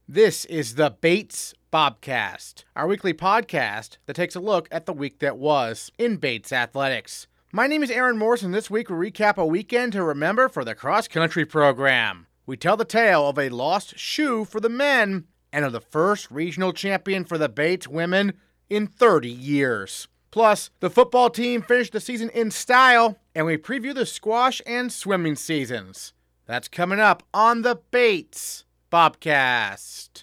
This is the Bates Bobcast, our weekly podcast that takes a look at the week that was in Bates athletics. My name is Aaron Morse, and this week we recap a weekend to remember for the cross-country program. We tell the tale of a lost shoe for the men and of the first regional champion for the Bates women in 30 years. Plus, the football team finished the season in style, and we preview the squash and swimming seasons. That's coming up on the Bates Bobcast.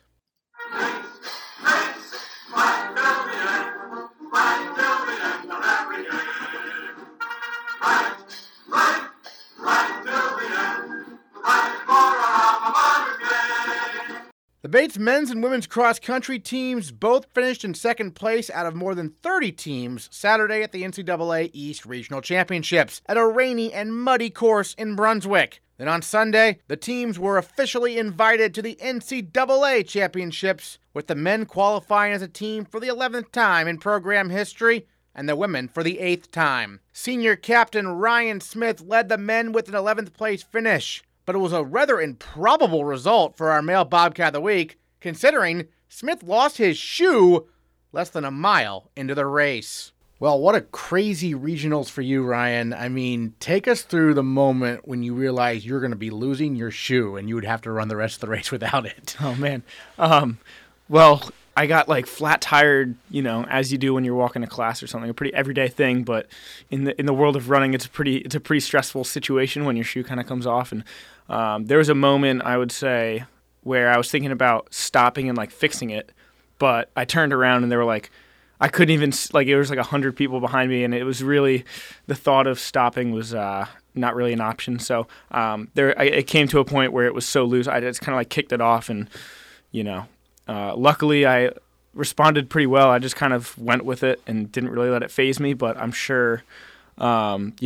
The Bates men's and women's cross-country teams both finished in second place out of more than 30 teams Saturday at the NCAA East Regional Championships at a rainy and muddy course in Brunswick. Then on Sunday, the teams were officially invited to the NCAA Championships, with the men qualifying as a team for the 11th time in program history and the women for the 8th time. Senior captain Ryan Smith led the men with an 11th place finish, but it was a rather improbable result for our male Bobcat of the Week, considering Smith lost his shoe less than a mile into the race. Well, what a crazy regionals for you, Ryan. I mean, take us through the moment when you realized you're going to be losing your shoe and you would have to run the rest of the race without it. Oh, man. Well, I got flat tired, as you do when you're walking to class or something, a pretty everyday thing. But in the world of running, it's a pretty stressful situation when your shoe kind of comes off. And there was a moment, I would say, where I was thinking about stopping and fixing it, but I turned around and they were I couldn't even, it was 100 people behind me, and it was really, the thought of stopping was not really an option. So it came to a point where it was so loose, I just kind of kicked it off, and, luckily I responded pretty well. I just kind of went with it and didn't really let it faze me, but I'm sure, had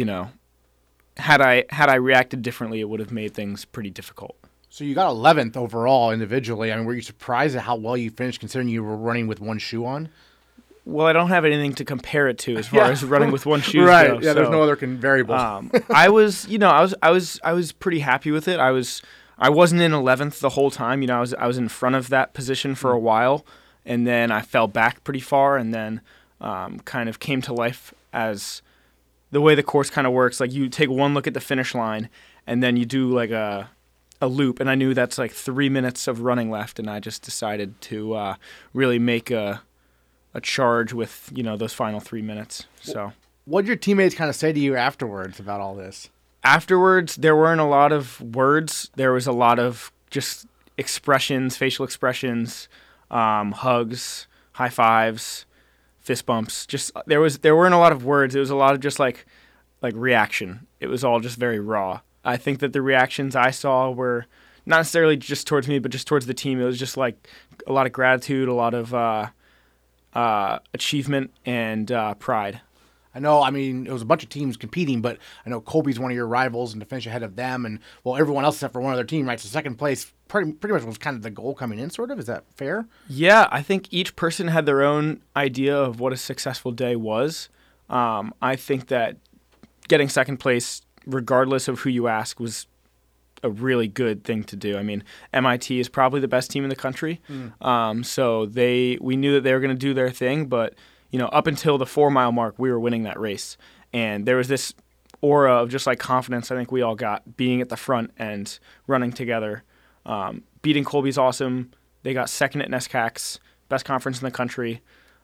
I reacted differently, it would have made things pretty difficult. So you got 11th overall individually. I mean, were you surprised at how well you finished considering you were running with one shoe on? Well, I don't have anything to compare it to as far as running with one shoe. Right. Goes, yeah, there's no other variable. I was pretty happy with it. I wasn't in 11th the whole time. I was in front of that position for a while, and then I fell back pretty far, and then kind of came to life as the way the course kind of works. You take one look at the finish line, and then you do a loop, and I knew that's 3 minutes of running left, and I just decided to really make a charge with those final 3 minutes. So what did your teammates kind of say to you afterwards about all this? Afterwards, there weren't a lot of words. There was a lot of just expressions, facial expressions, hugs, high fives, fist bumps. Just there weren't a lot of words. It was a lot of just like reaction. It was all just very raw. I think that the reactions I saw were not necessarily just towards me, but just towards the team. It was just a lot of gratitude, a lot of achievement and pride. I know, it was a bunch of teams competing, but I know Colby's one of your rivals, and to finish ahead of them, and everyone else except for one other team, right? So second place pretty much was kind of the goal coming in, sort of. Is that fair? Yeah, I think each person had their own idea of what a successful day was. I think that getting second place, regardless of who you ask, was a really good thing to do. MIT is probably the best team in the country. So we knew that they were going to do their thing, but up until the 4 mile mark, we were winning that race. And there was this aura of just confidence I think we all got being at the front and running together. Beating Colby's awesome. They got second at NESCAC's, best conference in the country.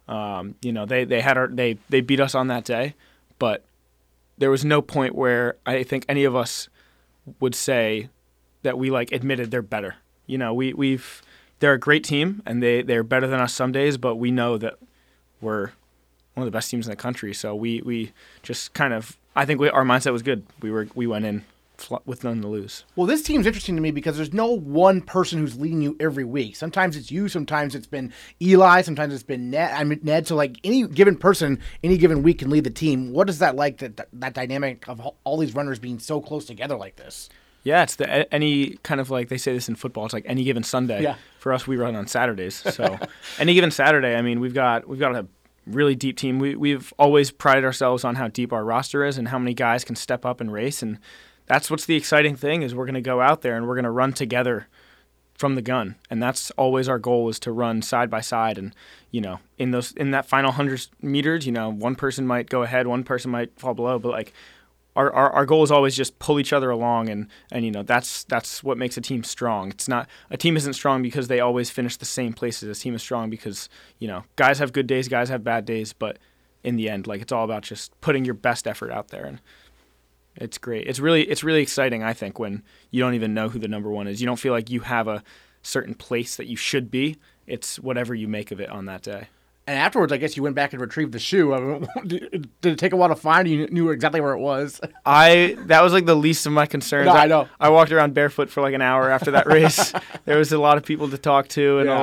They beat us on that day, but there was no point where I think any of us would say that we admitted they're better. They're a great team and they're better than us some days, but we know that we're one of the best teams in the country. So we just kind of, I think our mindset was good. We went in with none to lose. Well, this team's interesting to me because there's no one person who's leading you every week. Sometimes it's you, sometimes it's been Eli, sometimes it's been Ned. So any given person, any given week can lead the team. What is that like, that dynamic of all these runners being so close together like this? Yeah, it's any kind of they say this in football. It's any given Sunday. Yeah. For us, we run on Saturdays. So any given Saturday, we've got a really deep team. We've always prided ourselves on how deep our roster is and how many guys can step up and race. And that's what's the exciting thing is we're going to go out there and we're going to run together from the gun, and that's always our goal, is to run side by side. And in that final 100 meters, one person might go ahead, one person might fall below, but like our goal is always just pull each other along, and that's what makes a team strong. It's not, a team isn't strong because they always finish the same places. A team is strong because guys have good days, guys have bad days, but in the end, like, it's all about just putting your best effort out there, and it's great. It's really exciting, I think, when you don't even know who the number one is. You don't feel like you have a certain place that you should be. It's whatever you make of it on that day. And afterwards, I guess you went back and retrieved the shoe. I mean, did it take a while to find? You knew exactly where it was. That was like the least of my concerns. No, I know. I walked around barefoot for like an hour after that race. There was a lot of people to talk to, and a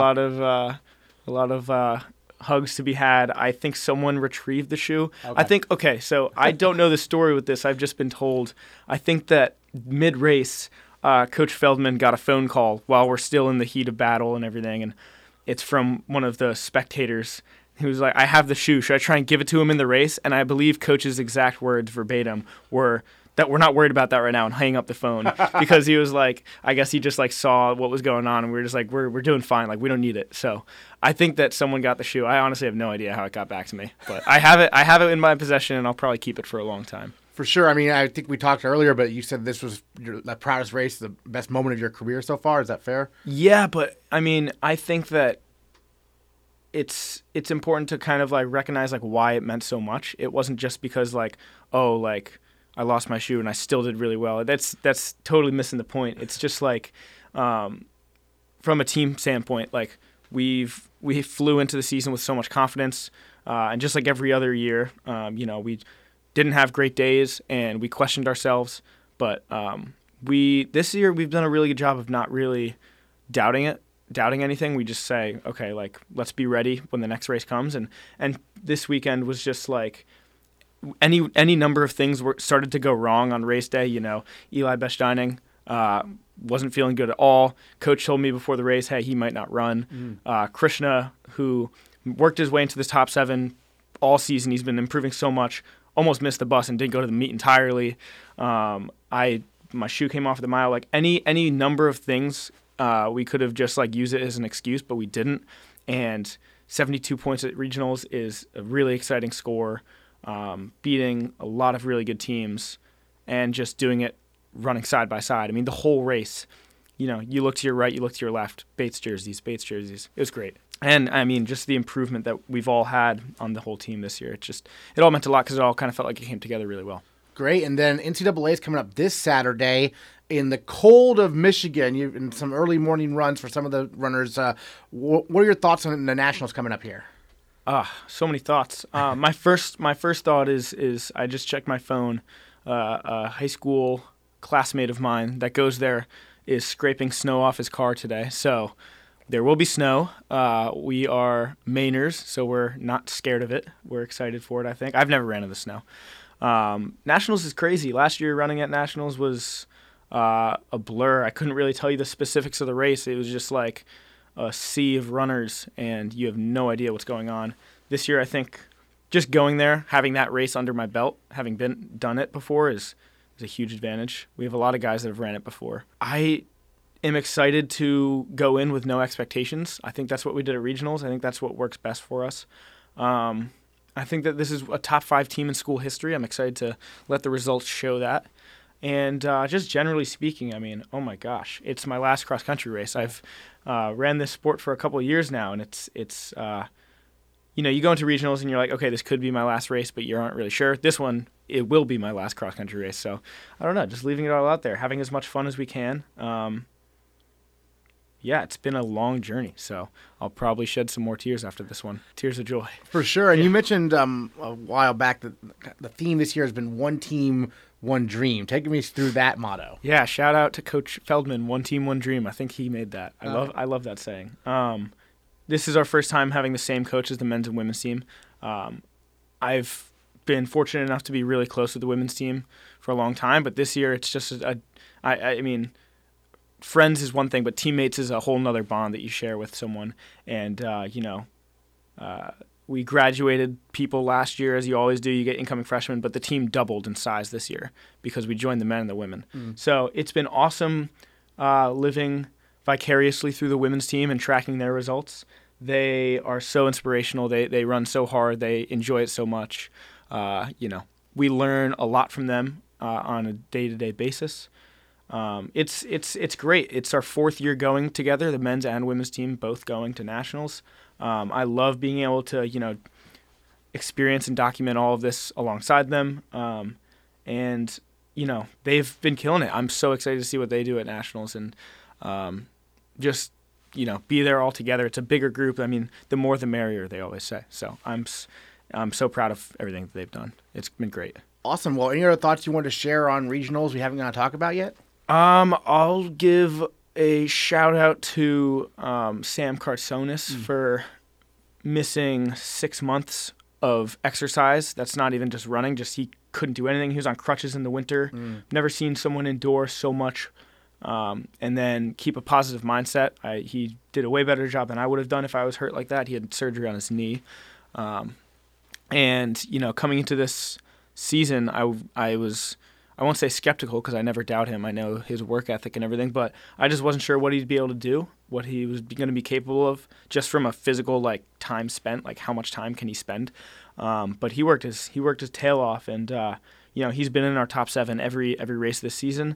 lot of hugs to be had. I think someone retrieved the shoe. Okay. So I don't know the story with this. I've just been told. I think that mid-race, Coach Feldman got a phone call while we're still in the heat of battle and everything, and it's from one of the spectators. He was like, I have the shoe. Should I try and give it to him in the race? And I believe Coach's exact words verbatim were that we're not worried about that right now, and hang up the phone, because he was like, I guess he just like saw what was going on, and we were just like, we're doing fine. Like, we don't need it. So I think that someone got the shoe. I honestly have no idea how it got back to me, but I have it in my possession, and I'll probably keep it for a long time. For sure. I mean, I think we talked earlier, but you said this was the proudest race, the best moment of your career so far. Is that fair? Yeah, but I mean, I think that it's important to kind of like recognize like why it meant so much. It wasn't just because like, oh, like I lost my shoe and I still did really well. That's totally missing the point. It's just like, from a team standpoint, like we flew into the season with so much confidence, and just like every other year, we didn't have great days and we questioned ourselves, but this year we've done a really good job of not really doubting anything. We just say, okay, like, let's be ready when the next race comes. And this weekend was just like any number of things started to go wrong on race day. Eli Bechsteining wasn't feeling good at all. Coach told me before the race, hey, he might not run. Krishna, who worked his way into the top 7 all season, he's been improving so much, almost missed the bus and didn't go to the meet entirely. My shoe came off at the mile. Like any number of things, we could have just like used it as an excuse, but we didn't. And 72 points at regionals is a really exciting score, beating a lot of really good teams and just doing it running side by side. I mean, the whole race, you look to your right, you look to your left, Bates jerseys. It was great. And I mean, just the improvement that we've all had on the whole team this year. It all meant a lot because it all kind of felt like it came together really well. Great. And then NCAA is coming up this Saturday in the cold of Michigan. In some early morning runs for some of the runners. What are your thoughts on the Nationals coming up here? So many thoughts. My first thought is I just checked my phone. A high school classmate of mine that goes there is scraping snow off his car today. So there will be snow. We are Mainers, so we're not scared of it. We're excited for it, I think. I've never ran in the snow. Nationals is crazy. Last year running at Nationals was a blur. I couldn't really tell you the specifics of the race. It was just like a sea of runners, and you have no idea what's going on. This year, I think just going there, having that race under my belt, having done it before is a huge advantage. We have a lot of guys that have ran it before. I am excited to go in with no expectations. I think that's what we did at regionals. I think that's what works best for us. I think that this is a top 5 team in school history. I'm excited to let the results show that. And just generally speaking, I mean, oh my gosh, it's my last cross-country race. I've ran this sport for a couple of years now, and it's you go into regionals and you're like, okay, this could be my last race, but you aren't really sure. This one, it will be my last cross-country race. So I don't know, just leaving it all out there, having as much fun as we can. It's been a long journey, so I'll probably shed some more tears after this one. Tears of joy. For sure. And you mentioned a while back that the theme this year has been one team, one dream. Take me through that motto. Yeah, shout out to Coach Feldman, one team, one dream. I think he made that. I love that saying. This is our first time having the same coach as the men's and women's team. I've been fortunate enough to be really close with the women's team for a long time, but this year it's just I mean, friends is one thing, but teammates is a whole nother bond that you share with someone. And, we graduated people last year, as you always do. You get incoming freshmen, but the team doubled in size this year because we joined the men and the women. So it's been awesome living vicariously through the women's team and tracking their results. They are so inspirational. They run so hard. They enjoy it so much. We learn a lot from them on a day-to-day basis. It's great. It's our 4th year going together, the men's and women's team both going to nationals. I love being able to, experience and document all of this alongside them. And they've been killing it. I'm so excited to see what they do at nationals and be there all together. It's a bigger group. I mean, the more the merrier, they always say. So I'm so proud of everything that they've done. It's been great. Awesome. Well, any other thoughts you want to share on regionals we haven't got to talk about yet? I'll give a shout out to Sam Carsonis for missing 6 months of exercise. That's not even just running, just he couldn't do anything. He was on crutches in the winter. Never seen someone endure so much and then keep a positive mindset. He did a way better job than I would have done if I was hurt like that. He had surgery on his knee. Coming into this season, I won't say skeptical because I never doubt him. I know his work ethic and everything, but I just wasn't sure what he'd be able to do, what he was going to be capable of, just from a physical time spent, how much time can he spend. But he worked his tail off, and he's been in our top 7 every race this season.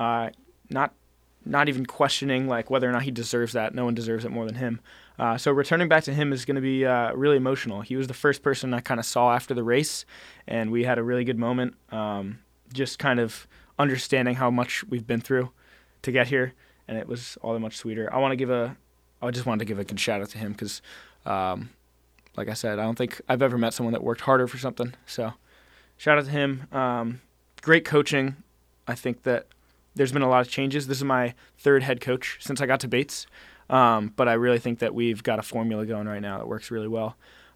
Not even questioning whether or not he deserves that. No one deserves it more than him. So returning back to him is going to be really emotional. He was the first person I kind of saw after the race, and we had a really good moment. Just kind of understanding how much we've been through to get here, and it was all that much sweeter. I just wanted to give a good shout out to him because, like I said, I don't think I've ever met someone that worked harder for something. So shout out to him. Great coaching. I think that there's been a lot of changes. This is my 3rd head coach since I got to Bates, but I really think that we've got a formula going right now that works really well.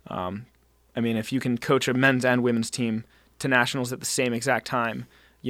If you can coach a men's and women's team to nationals at the same exact time,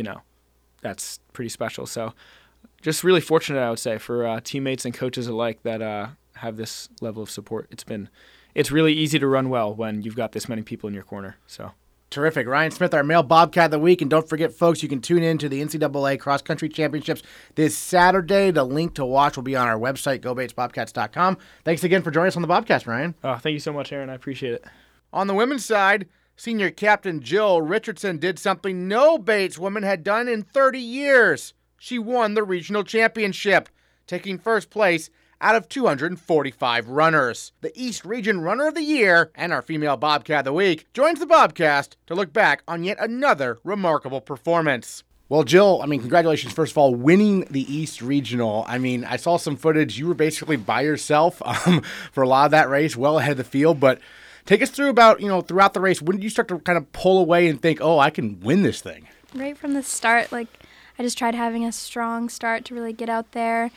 that's pretty special. So just really fortunate, I would say, for teammates and coaches alike that have this level of support. It's really easy to run well when you've got this many people in your corner. So terrific. Ryan Smith, our male Bobcat of the week. And don't forget, folks, you can tune in to the NCAA Cross Country Championships this Saturday. The link to watch will be on our website, gobatesbobcats.com. Thanks again for joining us on the Bobcast, Ryan. Oh, thank you so much, Aaron. I appreciate it. On the women's side, senior captain Jill Richardson did something no Bates woman had done in 30 years. She won the regional championship, taking first place out of 245 runners. The East Region Runner of the Year and our female Bobcat of the Week joins the Bobcast to look back on yet another remarkable performance. Well, Jill, congratulations, first of all, winning the East Regional. I saw some footage. You were basically by yourself for a lot of that race, well ahead of the field, but take us through about, throughout the race, when did you start to kind of pull away and think, I can win this thing? Right from the start, I just tried having a strong start to really get out there.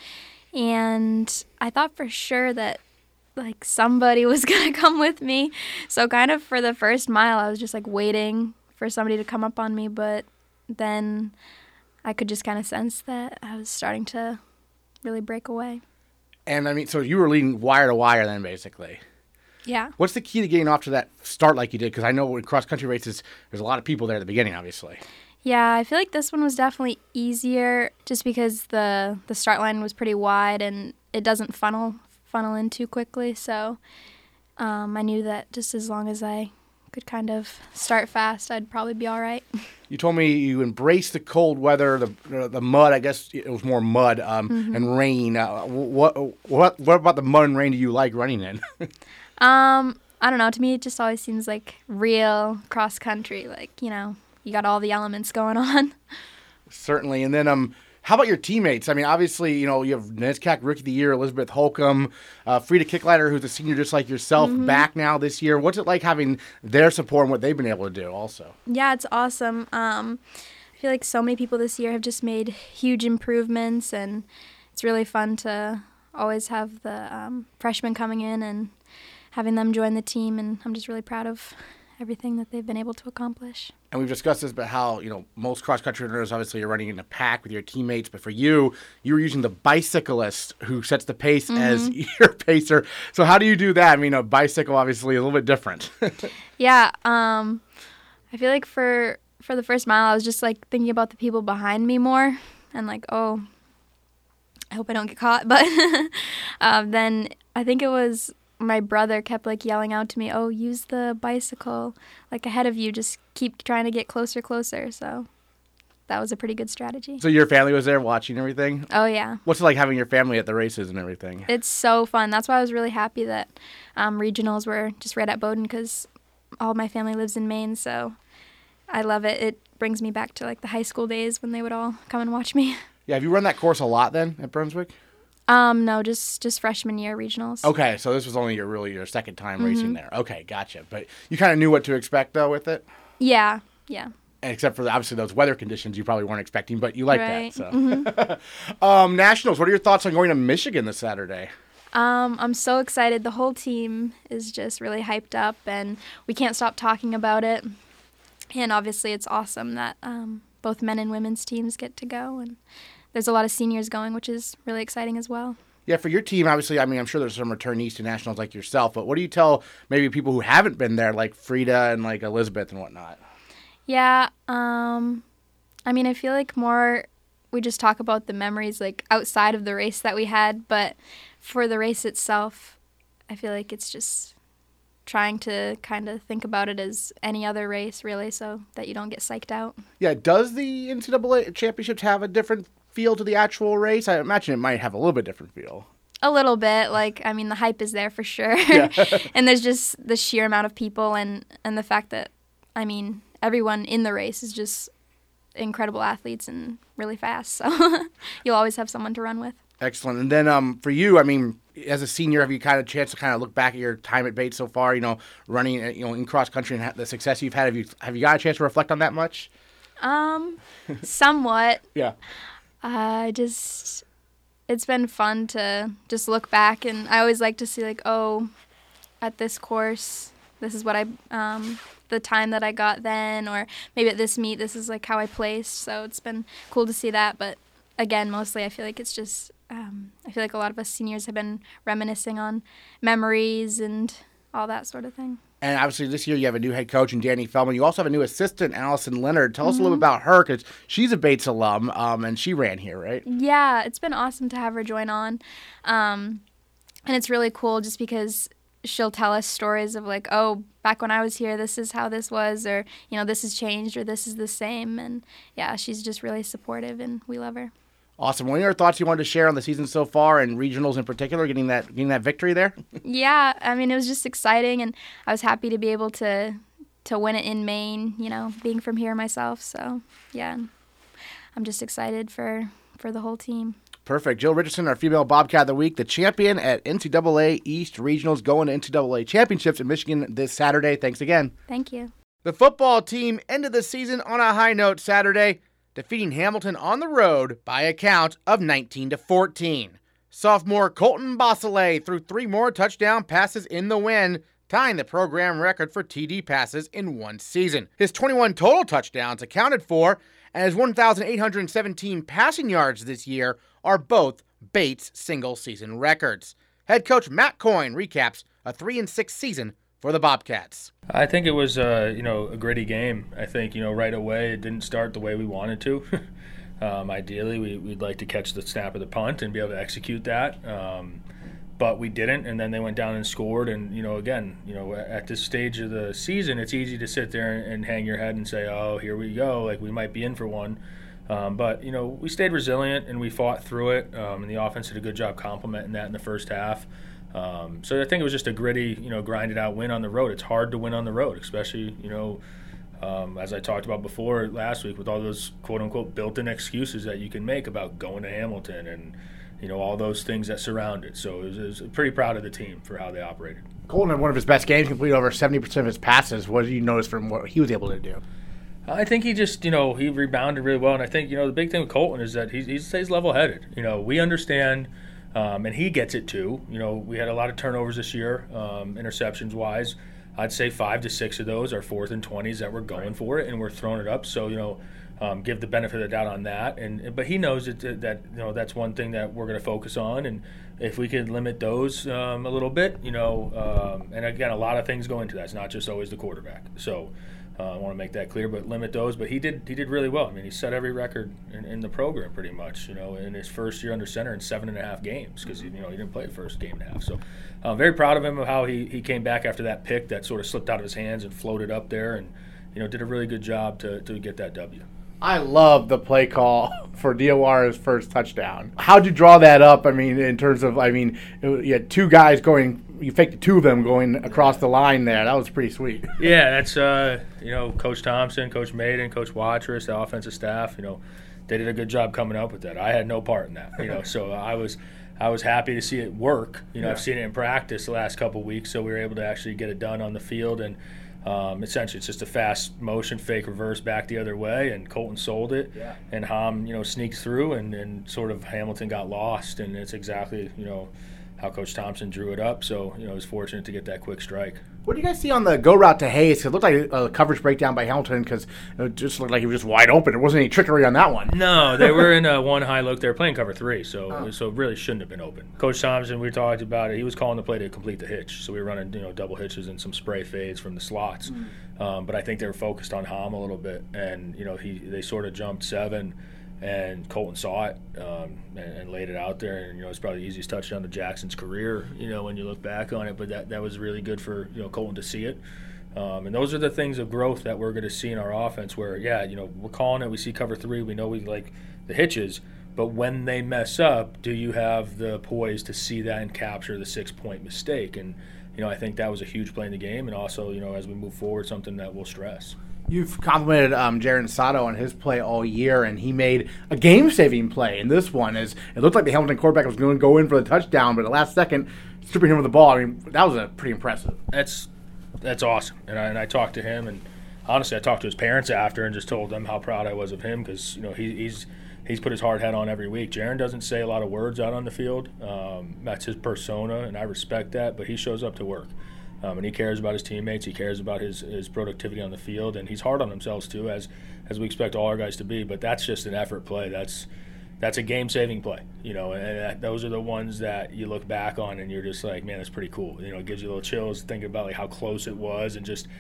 And I thought for sure that, somebody was going to come with me. So kind of for the first mile, I was just, waiting for somebody to come up on me. But then I could just kind of sense that I was starting to really break away. And, so you were leading wire to wire then, basically. Yeah. What's the key to getting off to that start like you did? Because I know in cross-country races, there's a lot of people there at the beginning, obviously. Yeah, I feel like this one was definitely easier just because the start line was pretty wide and it doesn't funnel in too quickly. So I knew that just as long as I could kind of start fast, I'd probably be all right. You told me you embraced the cold weather, the mud. I guess it was more mud and rain. What about the mud and rain do you like running in? I don't know. To me, it just always seems like real cross country. You got all the elements going on. Certainly. And then how about your teammates? Obviously, you have NESCAC Rookie of the Year, Elizabeth Holcomb, Frida Kicklighter, who's a senior just like yourself, back now this year. What's it like having their support and what they've been able to do also? Yeah, it's awesome. I feel like so many people this year have just made huge improvements, and it's really fun to always have the freshmen coming in and having them join the team, and I'm just really proud of everything that they've been able to accomplish. And we've discussed this about how, most cross-country runners, obviously, you're running in a pack with your teammates. But for you were using the bicyclist who sets the pace as your pacer. So how do you do that? A bicycle, obviously, is a little bit different. Yeah. I feel like for the first mile, I was just, thinking about the people behind me more. And, I I hope I don't get caught. But then I think it was my brother kept like yelling out to me, "Oh, use the bicycle like ahead of you. Just keep trying to get closer." So that was a pretty good strategy. So your family was there watching everything? Oh, yeah. What's it like having your family at the races and everything? It's so fun. That's why I was really happy that regionals were just right at Bowdoin, because all my family lives in Maine, so I love it. It brings me back to like the high school days when they would all come and watch me. Yeah, have you run that course a lot then at Brunswick? No, just freshman year regionals. Okay, so this was only your second time racing there. Okay, gotcha. But you kind of knew what to expect though with it? Yeah. Except for obviously those weather conditions you probably weren't expecting, but you like Right. that. So, Nationals. What are your thoughts on going to Michigan this Saturday? I'm so excited. The whole team is just really hyped up, and we can't stop talking about it. And obviously, it's awesome that both men and women's teams get to go, and there's a lot of seniors going, which is really exciting as well. Yeah, for your team, obviously, I mean, I'm sure there's some returnees to Nationals like yourself, but what do you tell maybe people who haven't been there, like Frida and like Elizabeth and whatnot? Yeah, I mean, I feel like more we just talk about the memories like outside of the race that we had, but for the race itself, I feel like it's just trying to kind of think about it as any other race, really, so that you don't get psyched out. Yeah, does the NCAA championships have a different feel to the actual race? I imagine it might have a little bit different feel. A little bit. Like, I mean, the hype is there for sure. Yeah. And there's just the sheer amount of people and the fact that, I mean, everyone in the race is just incredible athletes and really fast. So you'll always have someone to run with. Excellent. And then for you, I mean, as a senior, have you kind of chance to kind of look back at your time at Bates so far, running, in cross country and the success you've had? Have you got a chance to reflect on that much? Somewhat. Yeah. It's been fun to just look back, and I always like to see like, oh, at this course, this is what the time that I got then, or maybe at this meet, this is like how I placed. So it's been cool to see that. But again, mostly I feel like it's just, I feel like a lot of us seniors have been reminiscing on memories and all that sort of thing. And obviously this year you have a new head coach in Danny Feldman. You also have a new assistant, Allison Leonard. Tell us a little bit about her, because she's a Bates alum, and she ran here, right? Yeah, it's been awesome to have her join on. And it's really cool just because she'll tell us stories of like, oh, back when I was here, this is how this was, or, this has changed, or this is the same. And yeah, she's just really supportive, and we love her. Awesome. What are your thoughts you wanted to share on the season so far, and regionals in particular, getting that victory there? Yeah, I mean, it was just exciting, and I was happy to be able to win it in Maine, being from here myself. So yeah, I'm just excited for the whole team. Perfect. Jill Richardson, our female Bobcat of the Week, the champion at NCAA East Regionals, going to NCAA Championships in Michigan this Saturday. Thanks again. Thank you. The football team ended the season on a high note Saturday, defeating Hamilton on the road by a count of 19-14. Sophomore Colton Bosselet threw 3 more touchdown passes in the win, tying the program record for TD passes in one season. His 21 total touchdowns accounted for, and his 1,817 passing yards this year are both Bates single-season records. Head coach Matt Coyne recaps a 3-6 season for the Bobcats. I think it was a gritty game. I think right away it didn't start the way we wanted to. Ideally, we'd like to catch the snap of the punt and be able to execute that, but we didn't. And then they went down and scored. And again, at this stage of the season, it's easy to sit there and hang your head and say, "Oh, here we go," like we might be in for one. But we stayed resilient and we fought through it. And the offense did a good job complementing that in the first half. So I think it was just a gritty, grinded out win on the road. It's hard to win on the road, especially, as I talked about before last week, with all those quote-unquote built-in excuses that you can make about going to Hamilton and, all those things that surround it. So I was pretty proud of the team for how they operated. Colton had one of his best games, completed over 70% of his passes. What did you notice from what he was able to do? I think he just, he rebounded really well. And I think, the big thing with Colton is that he stays level-headed. We understand – and he gets it too. We had a lot of turnovers this year, interceptions-wise. I'd say 5 to 6 of those are 4th and 20s that we're going for it, and we're throwing it up. So, give the benefit of the doubt on that. But he knows that that's one thing that we're going to focus on. And if we could limit those a little bit, and again, a lot of things go into that. It's not just always the quarterback. So I want to make that clear, but limit those. But he did really well. I mean, he set every record in the program pretty much. In his first year under center in 7.5 games because he didn't play the first game and a half. So I'm very proud of him of how he came back after that pick that sort of slipped out of his hands and floated up there, and did a really good job to get that W. I love the play call for Diawarra's first touchdown. How'd you draw that up? I mean, in terms of, you had two guys going. You faked two of them going across the line there. That was pretty sweet. Yeah, that's Coach Thompson, Coach Maiden, Coach Watrous, the offensive staff. They did a good job coming up with that. I had no part in that. So I was happy to see it work. I've seen it in practice the last couple of weeks, so we were able to actually get it done on the field. And essentially, it's just a fast motion fake reverse back the other way, and Colton sold it. Yeah. And Ham, sneaked through, and sort of Hamilton got lost, and it's exactly how Coach Thompson drew it up. So, he was fortunate to get that quick strike. What do you guys see on the go route to Hayes? It looked like a coverage breakdown by Hamilton because it just looked like he was just wide open. There wasn't any trickery on that one. No, they were in a one high look. They were playing cover 3, so it really shouldn't have been open. Coach Thompson, we talked about it. He was calling the play to complete the hitch. So we were running double hitches and some spray fades from the slots. But I think they were focused on Ham a little bit. And, they sort of jumped 7. And Colton saw it and laid it out there, and it's probably the easiest touchdown of Jackson's career. When you look back on it, but that was really good for Colton to see it. And those are the things of growth that we're going to see in our offense. Where we're calling it, we see cover 3, we know we like the hitches, but when they mess up, do you have the poise to see that and capture the 6-point mistake? And I think that was a huge play in the game, and also as we move forward, something that we'll stress. You've complimented Jaron Sato on his play all year, and he made a game-saving play in this one. As it looked like the Hamilton quarterback was going to go in for the touchdown, but at the last second, stripping him with the ball. I mean, that was pretty impressive. That's awesome. And I talked to him, and honestly, I talked to his parents after and just told them how proud I was of him because he's put his hard hat on every week. Jaron doesn't say a lot of words out on the field. That's his persona, and I respect that. But he shows up to work. And he cares about his teammates. He cares about his productivity on the field, and he's hard on himself too, as we expect all our guys to be. But that's just an effort play. That's a game-saving play, and those are the ones that you look back on and you're just like, man, that's pretty cool. It gives you a little chills thinking about like how close it was and just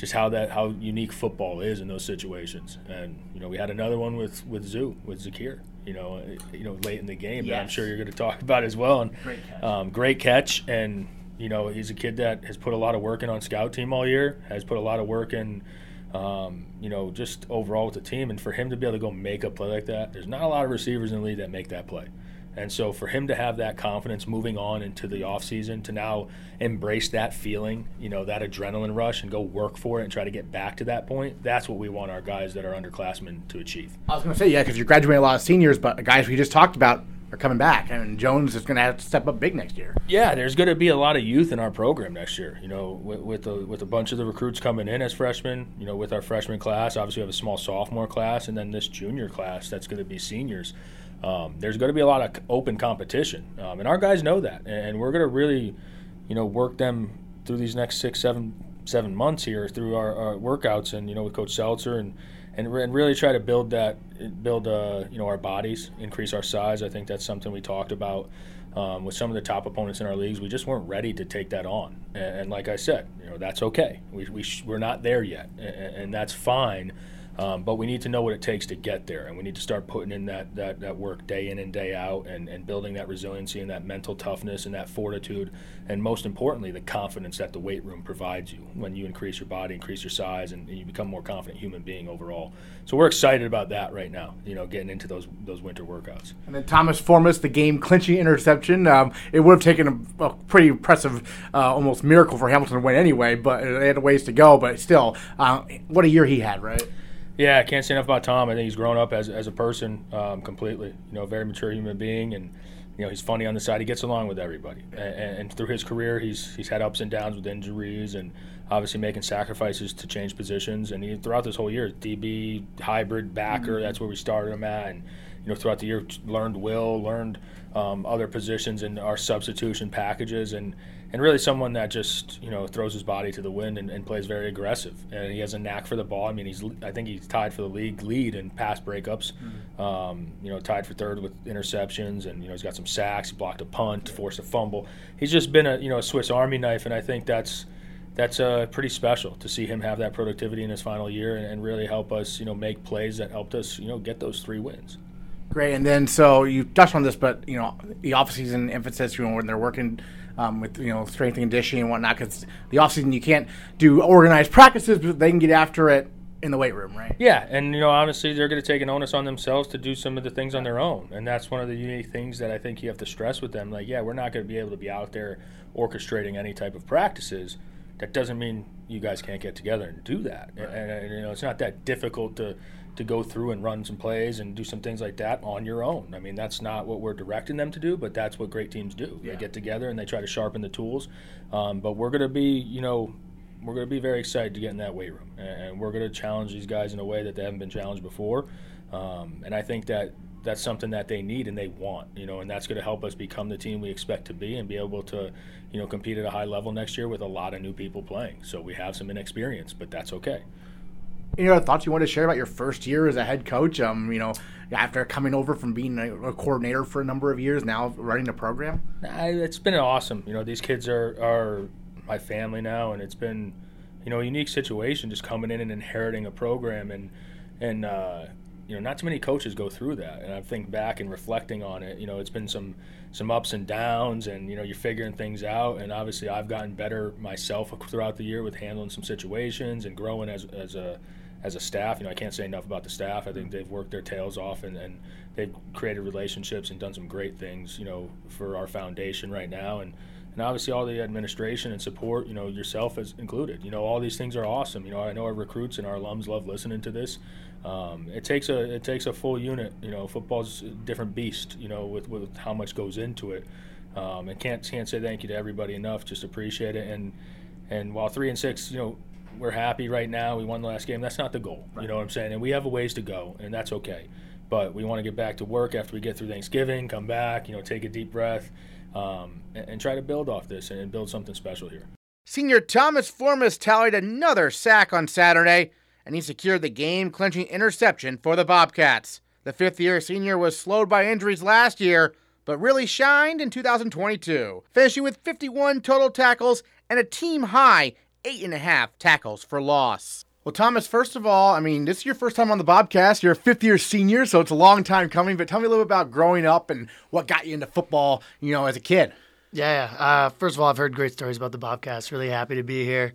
how unique football is in those situations. And we had another one with Zakir, late in the game that I'm sure you're going to talk about as well. And great catch. And he's a kid that has put a lot of work in on scout team all year, has put a lot of work in, just overall with the team. And for him to be able to go make a play like that, there's not a lot of receivers in the league that make that play. And so for him to have that confidence moving on into the offseason, to now embrace that feeling, that adrenaline rush and go work for it and try to get back to that point, that's what we want our guys that are underclassmen to achieve. I was going to say, because you're graduating a lot of seniors, but the guys we just talked about are coming back, and Jones is going to have to step up big next year. Yeah, there's going to be a lot of youth in our program next year. With a bunch of the recruits coming in as freshmen, with our freshman class, obviously we have a small sophomore class, and then this junior class that's going to be seniors. There's going to be a lot of open competition, and our guys know that, and we're going to really, work them through these next 7 months here through our workouts, and with Coach Seltzer and really try to build our bodies, increase our size. I think that's something we talked about with some of the top opponents in our leagues. We just weren't ready to take that on, and like I said, that's okay. We're not there yet, and that's fine. But we need to know what it takes to get there, and we need to start putting in that work day in and day out, and building that resiliency and that mental toughness and that fortitude, and most importantly, the confidence that the weight room provides you when you increase your body, increase your size, and you become a more confident human being overall. So we're excited about that right now, getting into those winter workouts. And then Thomas Formas, the game-clinching interception. It would have taken a pretty impressive, almost miracle for Hamilton to win anyway, but they had a ways to go. But still, what a year he had, right? Yeah, I can't say enough about Tom. I think he's grown up as a person completely. A very mature human being, and he's funny on the side. He gets along with everybody, and through his career, he's had ups and downs with injuries, and obviously making sacrifices to change positions. And throughout this whole year, DB, hybrid, backer. That's where we started him at, and throughout the year, learned other positions in our substitution packages, and really someone that just throws his body to the wind and plays very aggressive, and he has a knack for the ball. I mean, I think he's tied for the league lead in pass breakups, tied for third with interceptions, and he's got some sacks. He blocked a punt, forced a fumble. He's just been a Swiss Army knife, and I think that's that's pretty special to see him have that productivity in his final year and really help us, make plays that helped us, get those 3 wins. Great. And then, so you touched on this, but, the offseason emphasis, when they're working with, strength and conditioning and whatnot, because the offseason you can't do organized practices, but they can get after it in the weight room, right? Yeah, and, honestly, they're going to take an onus on themselves to do some of the things on their own. And that's one of the unique things that I think you have to stress with them. Like, yeah, we're not going to be able to be out there orchestrating any type of practices. That doesn't mean you guys can't get together and do that. Right. And it's not that difficult to go through and run some plays and do some things like that on your own. I mean, that's not what we're directing them to do, but that's what great teams do. Yeah. They get together and they try to sharpen the tools. But we're going to be, we're going to be very excited to get in that weight room. And we're going to challenge these guys in a way that they haven't been challenged before. And I think that's something that they need and they want, and that's going to help us become the team we expect to be and be able to, compete at a high level next year with a lot of new people playing. So we have some inexperience, but that's okay. Any other thoughts you want to share about your first year as a head coach? After coming over from being a coordinator for a number of years, now running a program? It's been awesome. These kids are my family now, and it's been, a unique situation just coming in and inheriting a program and not too many coaches go through that. And I think back and reflecting on it, it's been some ups and downs, and you're figuring things out. And obviously, I've gotten better myself throughout the year with handling some situations and growing as a staff. I can't say enough about the staff. I think they've worked their tails off and they've created relationships and done some great things, for our foundation right now. And obviously all the administration and support, yourself as included. All these things are awesome. I know our recruits and our alums love listening to this. It takes a full unit. Football's a different beast, with how much goes into it. And can't say thank you to everybody enough. Just appreciate it. And while 3-6, we're happy right now. We won the last game. That's not the goal. Right. You know what I'm saying? And we have a ways to go, and that's okay. But we want to get back to work after we get through Thanksgiving, come back, take a deep breath, and try to build off this and build something special here. Senior Thomas Formas tallied another sack on Saturday, and he secured the game-clinching interception for the Bobcats. The fifth-year senior was slowed by injuries last year, but really shined in 2022, finishing with 51 total tackles and a team-high 8.5 tackles for loss. Well, Thomas, first of all, this is your first time on the Bobcast. You're a fifth-year senior, so it's a long time coming. But tell me a little bit about growing up and what got you into football, as a kid. Yeah. First of all, I've heard great stories about the Bobcats. Really happy to be here.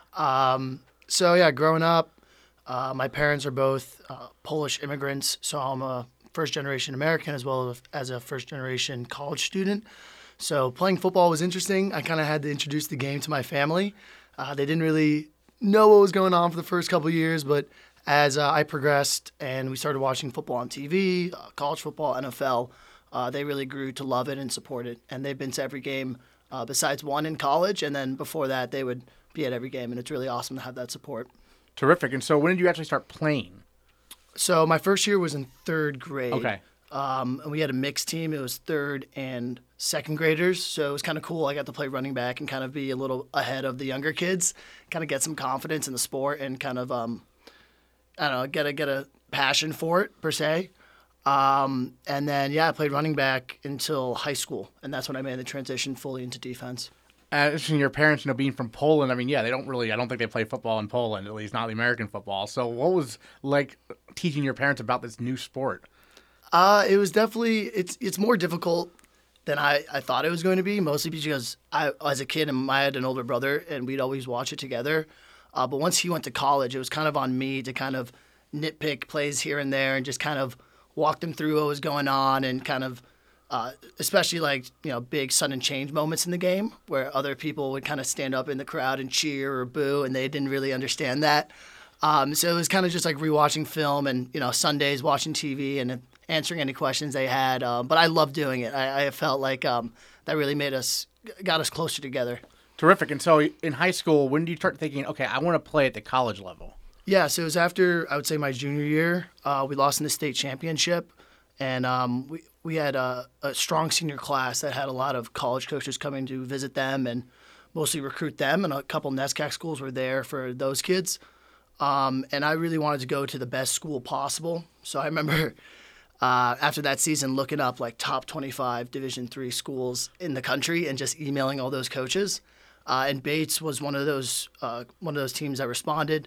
Growing up, my parents are both Polish immigrants, so I'm a first-generation American as well as a first-generation college student. So playing football was interesting. I kind of had to introduce the game to my family. They didn't really know what was going on for the first couple of years, but as I progressed and we started watching football on TV, college football, NFL, they really grew to love it and support it. And they've been to every game besides one in college, and then before that they would be at every game, and it's really awesome to have that support. Terrific. And so when did you actually start playing? So my first year was in third grade. Okay. And we had a mixed team. It was third and second graders, so it was kind of cool. I got to play running back and kind of be a little ahead of the younger kids, kind of get some confidence in the sport and kind of, get a passion for it, per se. And then, I played running back until high school, and that's when I made the transition fully into defense. Your parents, being from Poland, they don't really, I don't think they play football in Poland, at least not the American football. So what was like teaching your parents about this new sport? It was definitely, it's more difficult than I thought it was going to be, mostly because as a kid, I had an older brother, and we'd always watch it together. But once he went to college, it was kind of on me to kind of nitpick plays here and there and just kind of walk them through what was going on and kind of, especially big sudden change moments in the game where other people would kind of stand up in the crowd and cheer or boo, and they didn't really understand that. So it was kind of just like rewatching film and, Sundays watching TV and answering any questions they had. But I loved doing it. I felt like that really got us closer together. Terrific. And so in high school, when did you start thinking, okay, I want to play at the college level? Yeah, so it was after, I would say, my junior year. We lost in the state championship, and we had a strong senior class that had a lot of college coaches coming to visit them and mostly recruit them, and a couple NESCAC schools were there for those kids. And I really wanted to go to the best school possible. So I remember after that season looking up top 25 Division III schools in the country and just emailing all those coaches. And Bates was one of those teams that responded.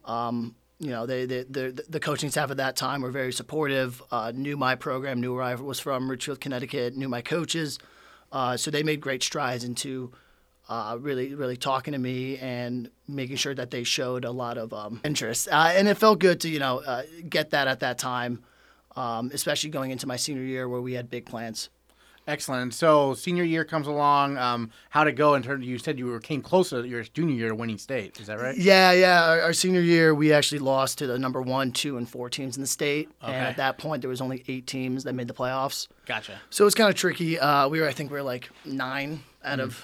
The coaching staff at that time were very supportive, knew my program, knew where I was from, Richfield, Connecticut, knew my coaches. So they made great strides into really, really talking to me and making sure that they showed a lot of interest. And it felt good to, get that at that time, especially going into my senior year where we had big plans. Excellent. So senior year comes along. How'd it go in terms? You said you came close to your junior year to winning state. Is that right? Yeah. Our senior year, we actually lost to the number 1, 2, and 4 teams in the state. Okay. And at that point, there was only 8 teams that made the playoffs. Gotcha. So it was kind of tricky. I think we were like 9 out of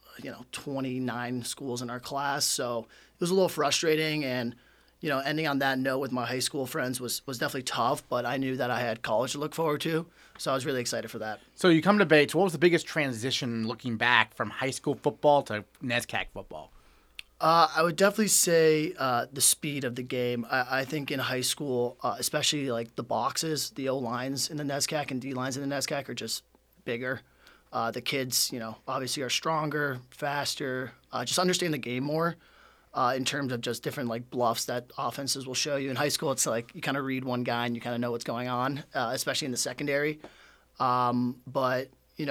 29 schools in our class. So it was a little frustrating, and ending on that note with my high school friends was definitely tough, but I knew that I had college to look forward to, so I was really excited for that. So you come to Bates. What was the biggest transition looking back from high school football to NESCAC football? I would definitely say the speed of the game. I think in high school, especially like the boxes, the O-lines in the NESCAC and D-lines in the NESCAC are just bigger. The kids, obviously are stronger, faster, just understand the game more. In terms of just different like bluffs that offenses will show you. In high school, it's like you kind of read one guy and you kind of know what's going on, especially in the secondary. But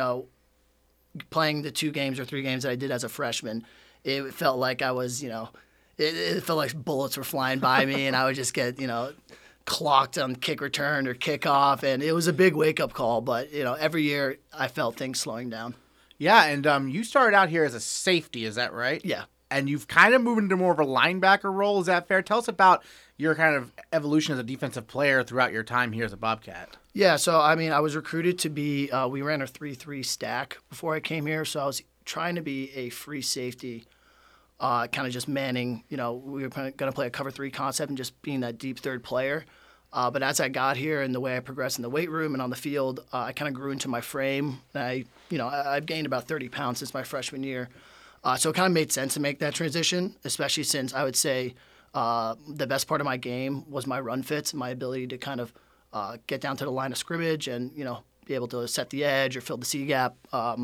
playing the 2 games or 3 games that I did as a freshman, it felt like I was, it felt like bullets were flying by me, and I would just get, clocked on kick return or kickoff, and it was a big wake-up call. But every year I felt things slowing down. Yeah, and you started out here as a safety. Is that right? Yeah. And you've kind of moved into more of a linebacker role. Is that fair? Tell us about your kind of evolution as a defensive player throughout your time here as a Bobcat. Yeah, so, I was recruited to be we ran a 3-3 stack before I came here, so I was trying to be a free safety, kind of just manning. We were going to play a cover 3 concept and just being that deep third player. But as I got here and the way I progressed in the weight room and on the field, I kind of grew into my frame. And I've gained about 30 pounds since my freshman year. So it kind of made sense to make that transition, especially since I would say the best part of my game was my run fits, my ability to kind of get down to the line of scrimmage and, be able to set the edge or fill the C gap.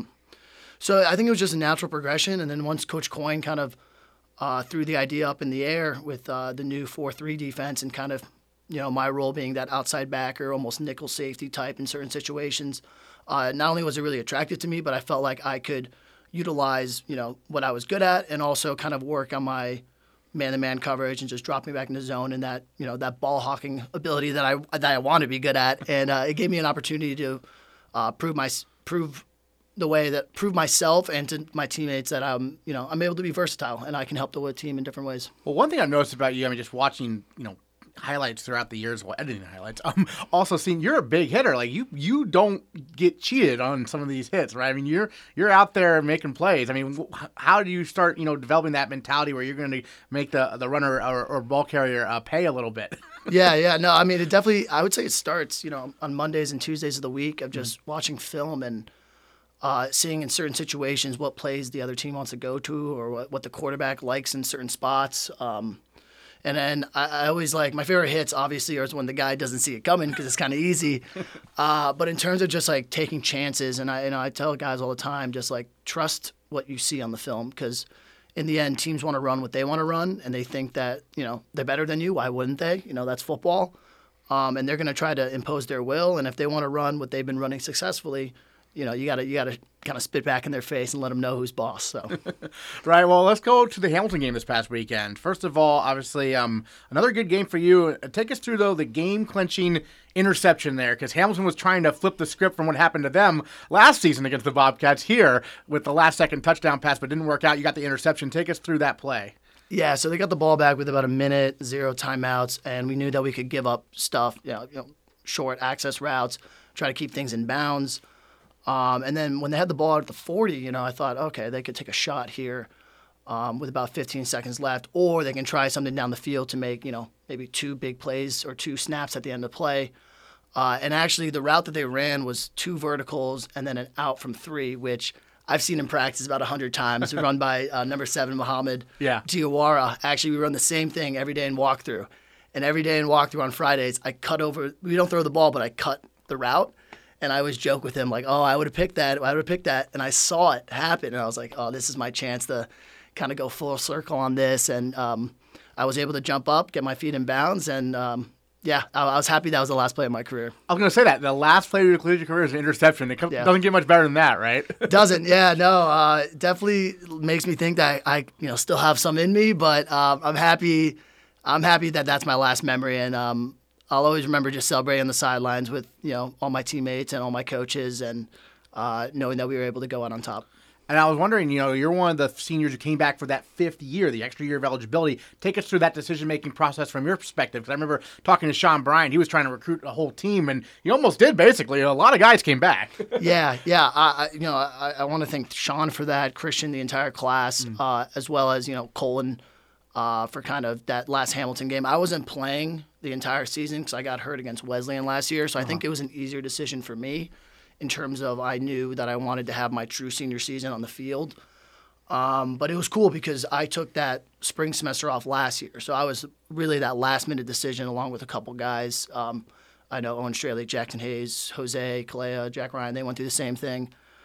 So I think it was just a natural progression. And then once Coach Coyne kind of threw the idea up in the air with the new 4-3 defense and kind of, my role being that outside backer, almost nickel safety type in certain situations, not only was it really attractive to me, but I felt like I could utilize, what I was good at and also kind of work on my man-to-man coverage and just drop me back in the zone and that, that ball hawking ability that I want to be good at. And it gave me an opportunity to prove myself and to my teammates that I'm able to be versatile and I can help the team in different ways. Well, one thing I've noticed about you, just watching, highlights throughout the years while editing highlights. Also seeing you're a big hitter. Like you don't get cheated on some of these hits, right? You're out there making plays. How do you start, developing that mentality where you're going to make the runner or ball carrier pay a little bit? Yeah. No, it definitely, I would say it starts, on Mondays and Tuesdays of the week of just watching film and seeing in certain situations what plays the other team wants to go to or what the quarterback likes in certain spots. And then I always my favorite hits, obviously, are when the guy doesn't see it coming because it's kind of easy. But in terms of just taking chances, and I tell guys all the time, just trust what you see on the film because in the end, teams want to run what they want to run, and they think that they're better than you. Why wouldn't they? That's football, and they're going to try to impose their will. And if they want to run what they've been running successfully, you gotta kind of spit back in their face and let them know who's boss. So, right. Well, let's go to the Hamilton game this past weekend. First of all, obviously, another good game for you. Take us through though the game-clinching interception there, because Hamilton was trying to flip the script from what happened to them last season against the Bobcats here with the last-second touchdown pass, but didn't work out. You got the interception. Take us through that play. Yeah, so they got the ball back with about a minute, 0 timeouts, and we knew that we could give up stuff, short access routes, try to keep things in bounds. And then when they had the ball at the 40, I thought, okay, they could take a shot here with about 15 seconds left, or they can try something down the field to make, maybe 2 big plays or 2 snaps at the end of play. And actually, the route that they ran was 2 verticals and then an out from 3, which I've seen in practice about 100 times. Run by number 7, Muhammad Diawara. Actually, we run the same thing every day in walkthrough. And every day in walkthrough on Fridays, I cut over. We don't throw the ball, but I cut the route. And I always joke with him like, oh, I would have picked that. And I saw it happen. And I was like, oh, this is my chance to kind of go full circle on this. And I was able to jump up, get my feet in bounds. And, I was happy that was the last play of my career. I was going to say that. The last play of your collegiate career is an interception. It doesn't get much better than that, right? Doesn't. Yeah, no. Definitely makes me think that I still have some in me. But I'm happy that that's my last memory. And I'll always remember just celebrating on the sidelines with, all my teammates and all my coaches and knowing that we were able to go out on top. And I was wondering, you're one of the seniors who came back for that 5th year, the extra year of eligibility. Take us through that decision-making process from your perspective. Because I remember talking to Sean Bryant. He was trying to recruit a whole team, and he almost did, basically. A lot of guys came back. Yeah. I want to thank Sean for that, Christian, the entire class, as well as, Colin for kind of that last Hamilton game. I wasn't playing the entire season because I got hurt against Wesleyan last year, so I think it was an easier decision for me in terms of I knew that I wanted to have my true senior season on the field. But it was cool because I took that spring semester off last year, so I was really that last-minute decision along with a couple guys. I know Owen Straley, Jackson Hayes, Jose, Kalea, Jack Ryan, they went through the same thing.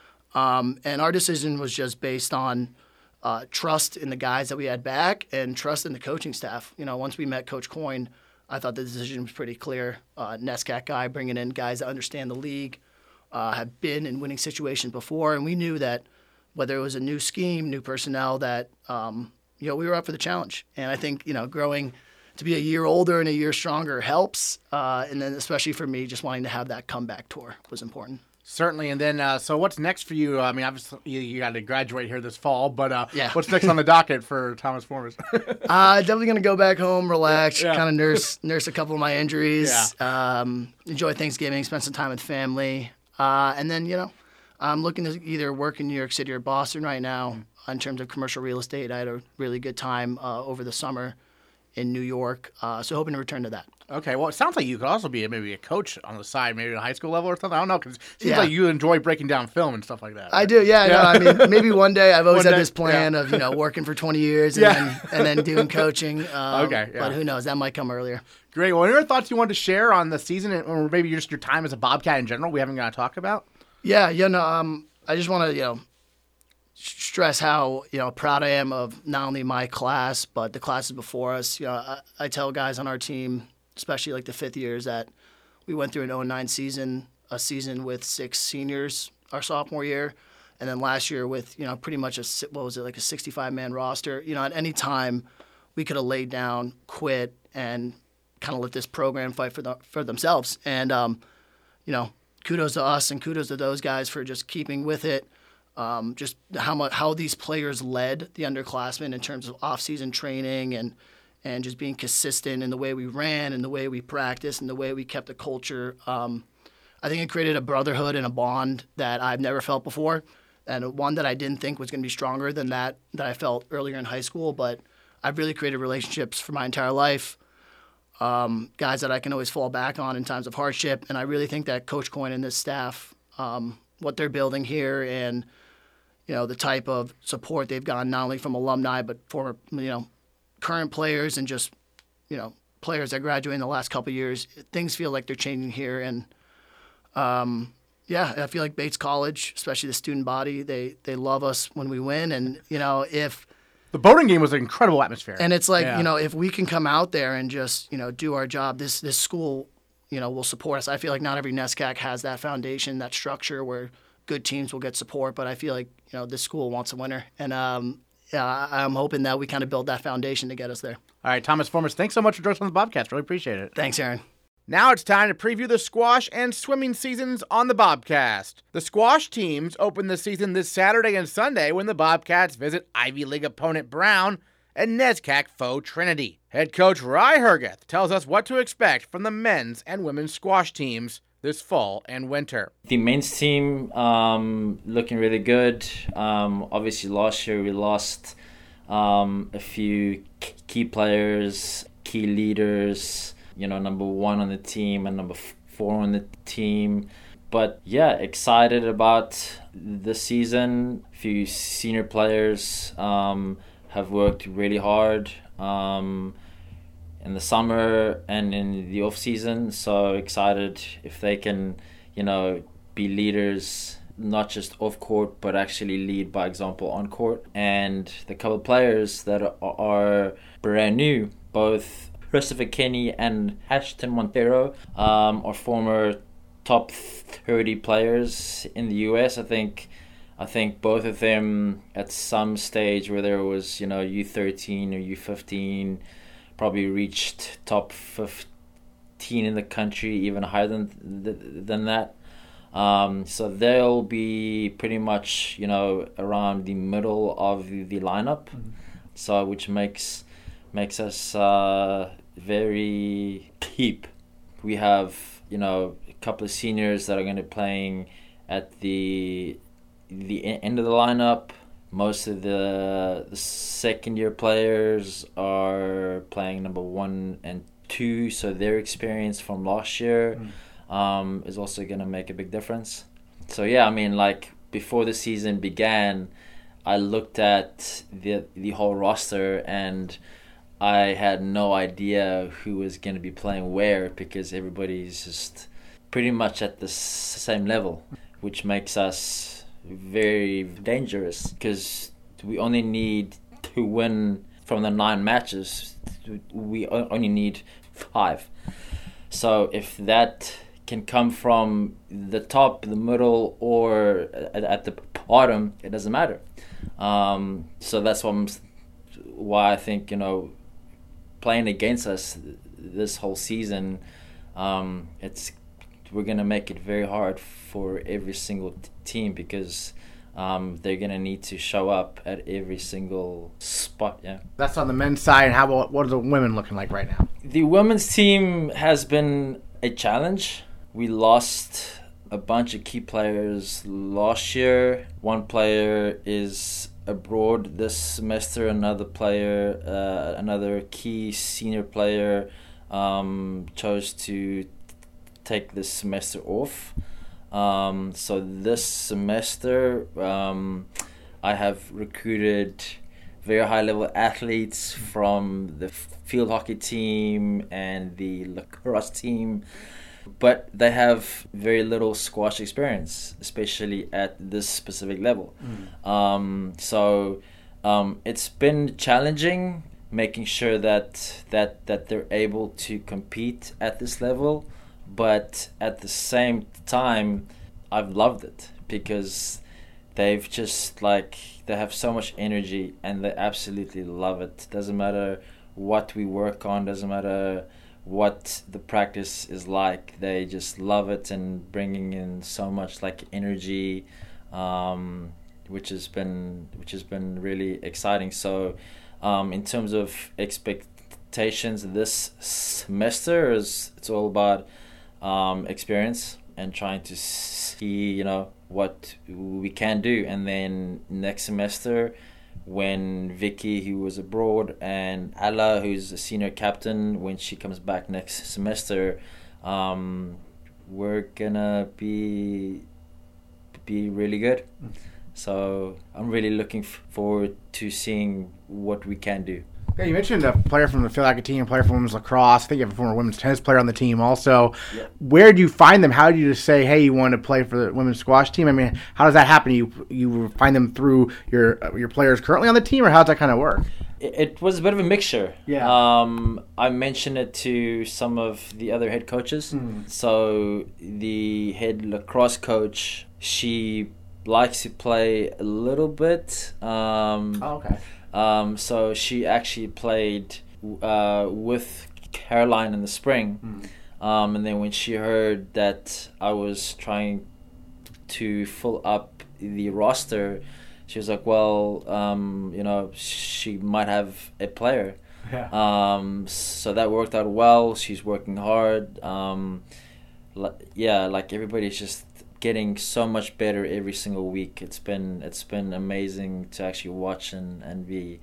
And our decision was just based on trust in the guys that we had back and trust in the coaching staff. Once we met Coach Coyne, I thought the decision was pretty clear. NESCAC guy, bringing in guys that understand the league, have been in winning situations before, and we knew that whether it was a new scheme, new personnel, that we were up for the challenge. And I think growing to be a year older and a year stronger helps, and then especially for me, just wanting to have that comeback tour was important. Certainly. And then, so what's next for you? I mean, obviously, you got to graduate here this fall, but what's next on the docket for Thomas Formas? Definitely going to go back home, relax, kind of nurse a couple of my injuries, enjoy Thanksgiving, spend some time with family. And then, I'm looking to either work in New York City or Boston right now in terms of commercial real estate. I had a really good time over the summer in New York, so hoping to return to that. Okay, well, it sounds like you could also be maybe a coach on the side, maybe at a high school level or something. I don't know, because it seems like you enjoy breaking down film and stuff like that. Right? I do, yeah. No, I mean, maybe one day. I've always had this plan of, working for 20 years and then doing coaching. But who knows? That might come earlier. Great. Well, any other thoughts you wanted to share on the season or maybe just your time as a Bobcat in general we haven't got to talk about? I just want to, stress how, proud I am of not only my class, but the classes before us. I tell guys on our team, especially like the 5th years, that we went through an 0-9 season, a season with 6 seniors our sophomore year, and then last year with, pretty much a 65-man roster. At any time we could have laid down, quit, and kind of let this program fight for themselves. And, kudos to us and kudos to those guys for just keeping with it. Just how these players led the underclassmen in terms of off-season training and just being consistent in the way we ran and the way we practiced and the way we kept the culture. I think it created a brotherhood and a bond that I've never felt before, and one that I didn't think was going to be stronger than that I felt earlier in high school. But I've really created relationships for my entire life, guys that I can always fall back on in times of hardship. And I really think that Coach Coyne and this staff, what they're building here and, the type of support they've gotten not only from alumni but former, current players and just, players that graduated in the last couple of years, things feel like they're changing here. And, I feel like Bates College, especially the student body, they love us when we win. And, if the Bowdoin game was an incredible atmosphere. And it's like, if we can come out there and just, do our job, this school, will support us. I feel like not every NESCAC has that foundation, that structure where good teams will get support, but I feel like, this school wants a winner. And, I'm hoping that we kind of build that foundation to get us there. All right, Thomas Formas, thanks so much for joining us on the Bobcast. Really appreciate it. Thanks, Aaron. Now it's time to preview the squash and swimming seasons on the Bobcast. The squash teams open the season this Saturday and Sunday when the Bobcats visit Ivy League opponent Brown and NESCAC foe Trinity. Head coach Rye Hergeth tells us what to expect from the men's and women's squash teams this fall and winter. The men's team looking really good. Obviously last year we lost a few key players, key leaders, number 1 on the team and number 4 on the team. But excited about the season. A few senior players have worked really hard in the summer and in the off season. So excited if they can, be leaders, not just off court, but actually lead by example on court. And the couple of players that are brand new, both Christopher Kenny and Ashton Montero, are former top 30 players in the US. I think both of them at some stage, whether it was U13 or U15, probably reached top 15 in the country, even higher than that. So they'll be pretty much around the middle of the lineup, so which makes us very deep. We have a couple of seniors that are going to be playing at the end of the lineup. Most of the second year players are playing number 1 and 2, so their experience from last year is also going to make a big difference. So yeah, I mean, like before the season began, I looked at the whole roster and I had no idea who was going to be playing where, because everybody's just pretty much at the same level, which makes us very dangerous, because we only need to win from the 9 matches. We only need 5. So if that can come from the top, the middle, or at the bottom, it doesn't matter. So that's why I think playing against us this whole season, we're gonna make it very hard for every single team, because they're gonna need to show up at every single spot. Yeah, that's on the men's side. What are the women looking like right now? The women's team has been a challenge. We lost a bunch of key players last year. One player is abroad this semester. Another key senior player chose to take this semester off. So this semester I have recruited very high level athletes from the field hockey team and the lacrosse team, but they have very little squash experience, especially at this specific level. So it's been challenging making sure that they're able to compete at this level. But at the same time, I've loved it, because they've just they have so much energy and they absolutely love it. Doesn't matter what we work on, doesn't matter what the practice is like, they just love it and bringing in so much energy, which has been really exciting. So in terms of expectations this semester, it's all about experience and trying to see what we can do. And then next semester, when Vicky, who was abroad, and Alla, who's a senior captain, when she comes back next semester, we're gonna be really good. So I'm really looking forward to seeing what we can do. Yeah, you mentioned a player from the field hockey team, a player from women's lacrosse. I think you have a former women's tennis player on the team also. Yeah. Where do you find them? How do you just say, hey, you want to play for the women's squash team? I mean, how does that happen? You find them through your players currently on the team, or how does that kind of work? It was a bit of a mixture. Yeah. I mentioned it to some of the other head coaches. So the head lacrosse coach, she likes to play a little bit. Okay. So she actually played with Caroline in the spring. And then when she heard that I was trying to fill up the roster, she was like, well, she might have a player. Yeah. So that worked out well. She's working hard. Everybody's just getting so much better every single week. It's been amazing to actually watch and be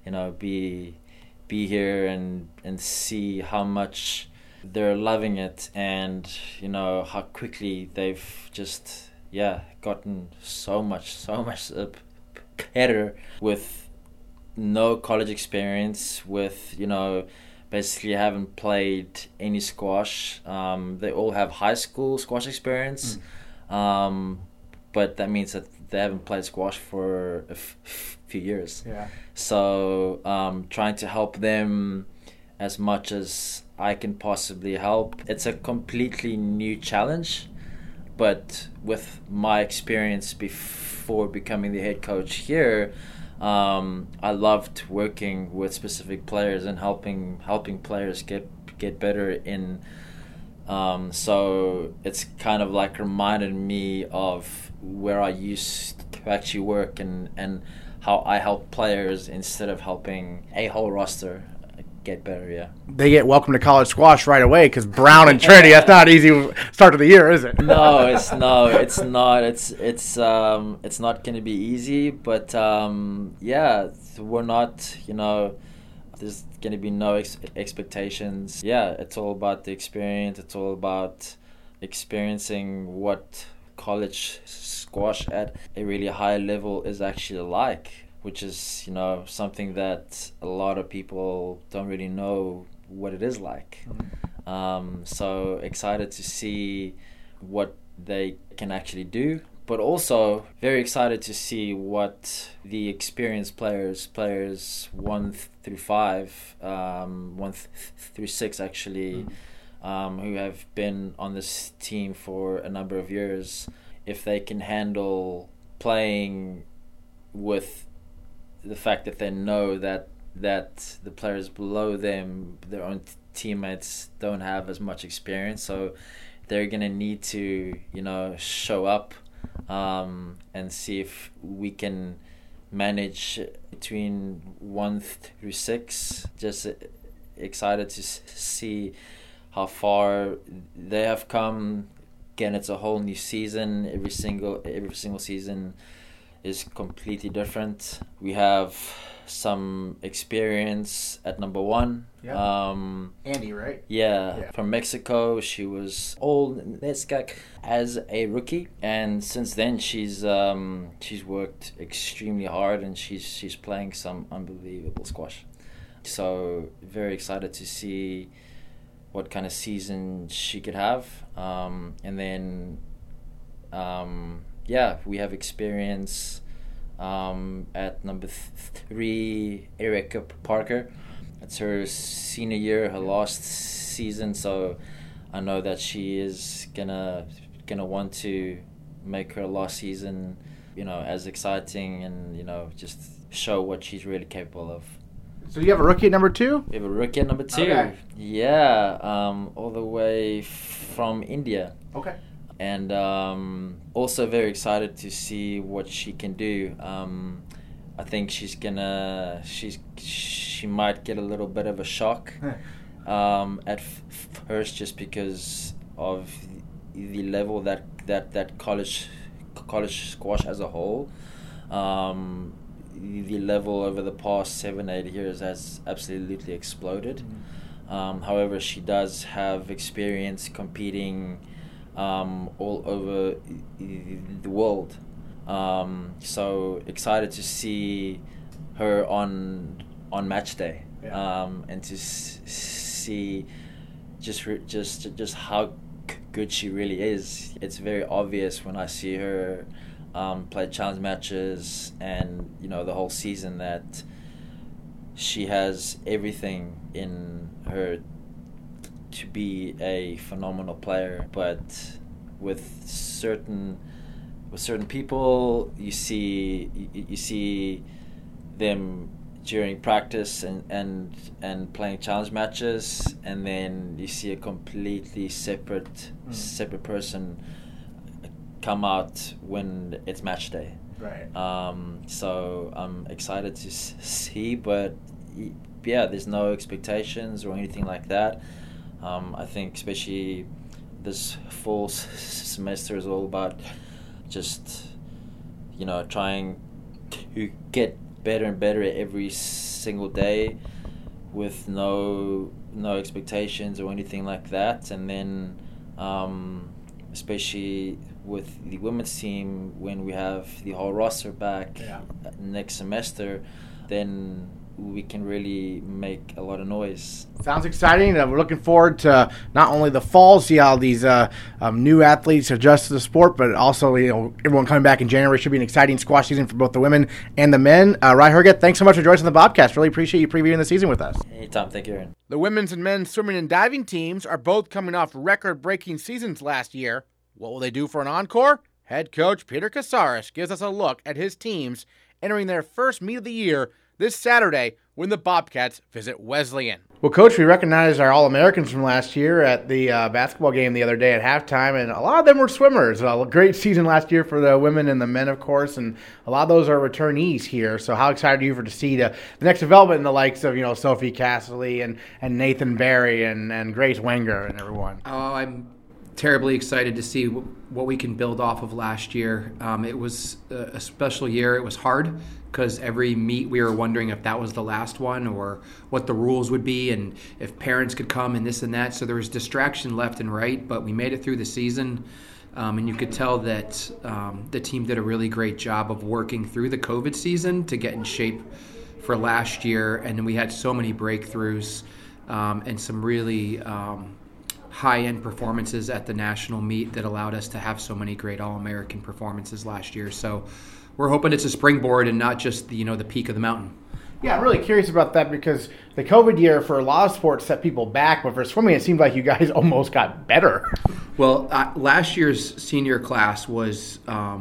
here and see how much they're loving it, and how quickly they've just gotten so much better with no college experience, with basically haven't played any squash. They all have high school squash experience. but that means that they haven't played squash for a few years. Yeah. So trying to help them as much as I can possibly help. It's a completely new challenge, but with my experience before becoming the head coach here, I loved working with specific players and helping players get better in. So it's kind of like reminded me of where I used to actually work and how I help players instead of helping a whole roster get better. Yeah. They get welcome to college squash right away because Brown and Trinity. That's not easy start of the year, is it? No, it's not. It's not going to be easy. But yeah, we're not. There's going to be no expectations. Yeah, it's all about the experience. It's all about experiencing what college squash at a really high level is actually like, which is, something that a lot of people don't really know what it is like. So excited to see what they can actually do, but also very excited to see what the experienced players 1 through 5, 1 through 6 actually, who have been on this team for a number of years, if they can handle playing with the fact that they know that the players below them, their own teammates, don't have as much experience, so they're gonna need to show up and see if we can manage between 1 through 6. Just excited to see how far they have come. Again, it's a whole new season. Every single season is completely different. We have some experience at number 1. Yeah. Andy, right? Yeah, from Mexico. She was all Neskak as a rookie, and since then she's worked extremely hard, and she's playing some unbelievable squash. So very excited to see what kind of season she could have, and then we have experience at number 3, Erica Parker. It's her senior year, her last season, so I know that she is gonna want to make her last season, as exciting and just show what she's really capable of. So you have a rookie at number 2? We have a rookie at number 2. Okay. Yeah, all the way from India. Okay. And also very excited to see what she can do. I think she might get a little bit of a shock at first, just because of the level that college squash as a whole. The level over the past 7-8 years has absolutely exploded. However, she does have experience competing all over the world. So excited to see her on match day, and to see just how good she really is. It's very obvious when I see her play challenge matches and the whole season that she has everything in her to be a phenomenal player. But with certain people, you see them during practice and playing challenge matches, and then you see a completely separate person come out when it's match day. Right. So I'm excited to see, but yeah, there's no expectations or anything like that. I think especially this fall semester is all about just trying to get better and better every single day, with no expectations or anything like that. And then especially with the women's team, when we have the whole roster back next semester, then we can really make a lot of noise. Sounds exciting. We're looking forward to not only the fall, see how these new athletes adjust to the sport, but also everyone coming back in January. Should be an exciting squash season for both the women and the men. Ryan Herget, thanks so much for joining us on the Bobcast. Really appreciate you previewing the season with us. Anytime. Thank you, Aaron. The women's and men's swimming and diving teams are both coming off record-breaking seasons last year. What will they do for an encore? Head coach Peter Casares gives us a look at his teams entering their first meet of the year this Saturday when the Bobcats visit Wesleyan. Well, Coach, we recognized our All-Americans from last year at the basketball game the other day at halftime, and a lot of them were swimmers. A great season last year for the women and the men, of course, and a lot of those are returnees here. So how excited are you to see the next development in the likes of, Sophie Castley and Nathan Barry and Grace Wenger and everyone? Oh, I'm terribly excited to see what we can build off of last year. It was a special year. It was hard because every meet we were wondering if that was the last one or what the rules would be and if parents could come and this and that. So there was distraction left and right, but we made it through the season. And you could tell that the team did a really great job of working through the COVID season to get in shape for last year. And then we had so many breakthroughs and some really high-end performances at the national meet that allowed us to have so many great All-American performances last year. So we're hoping it's a springboard and not just the peak of the mountain. Yeah, I'm really curious about that because the COVID year for a lot of sports set people back, but for swimming it seemed like you guys almost got better. Well, last year's senior class was